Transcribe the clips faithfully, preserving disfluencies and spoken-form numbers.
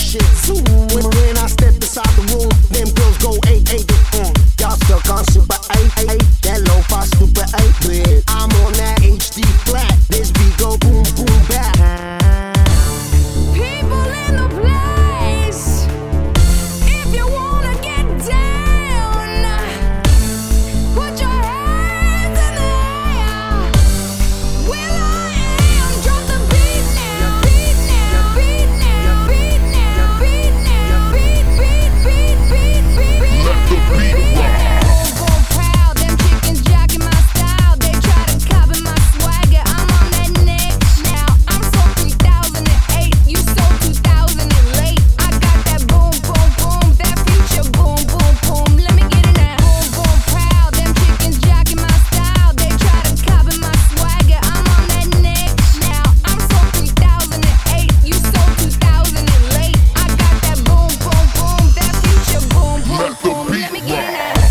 shit too. When, when I step inside the room, them girls go eight eight. Mm. Y'all stuck on super eight eight. That lo-fi stupid eight bit. I'm on that H D flat. This beat go boom boom back. People in the place, if you wanna get down, put your hands in the air. Will I am, drop the beat now, beat now, beat now, beat now, beat now, beat, beat, beat, beat, beat, beat. Let the beat rock. Boom, boom, proud, them chickens jacking my style. They try to copy my swagger. I'm on that next now. I'm so three thousand eight, you so two thousand late. I got that boom, boom, boom, that future boom, boom, boom. Let me get in that boom, boom, proud. Them chickens jacking my style. They try to copy my swagger. I'm on that next now. I'm so three thousand eight, you so two thousand late. I got that boom, boom, boom, that future boom, boom, Let the boom. beat Let me get in rock. that.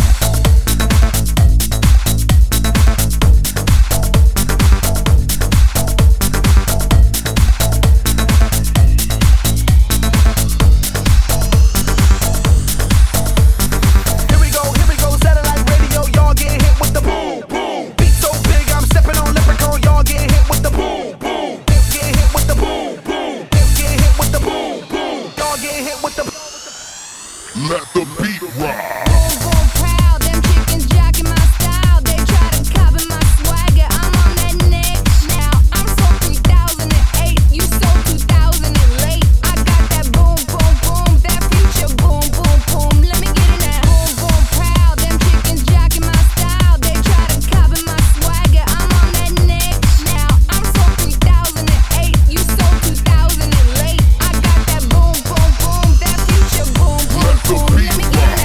Here we go, here we go, satellite radio, y'all getting hit with the boom, boom. Beat so big, I'm stepping on leprechaun, y'all getting hit with the boom, boom. Hip getting hit with the boom, boom. Hip getting hit with the boom, boom. Y'all getting hit with the. Let the beat rock. Boom, boom, proud. Them chickens jacking my style. They try to copy my swagger. I'm on that next now. I'm so three thousand eight, you so two thousand late. I got that boom, boom, boom, that future boom, boom, boom. Let me get in that boom, boom, proud. Them chickens jacking my style. They try to copy my swagger. I'm on that next now. I'm so three thousand eight, you so two thousand late. I got that boom, boom, boom, that future boom, boom, Let the boom. beat Let me get in that.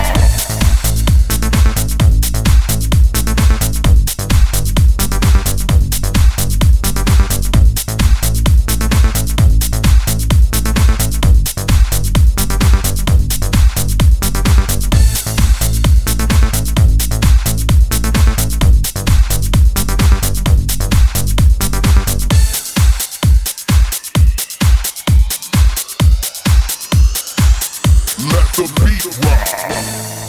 Let the beat rock.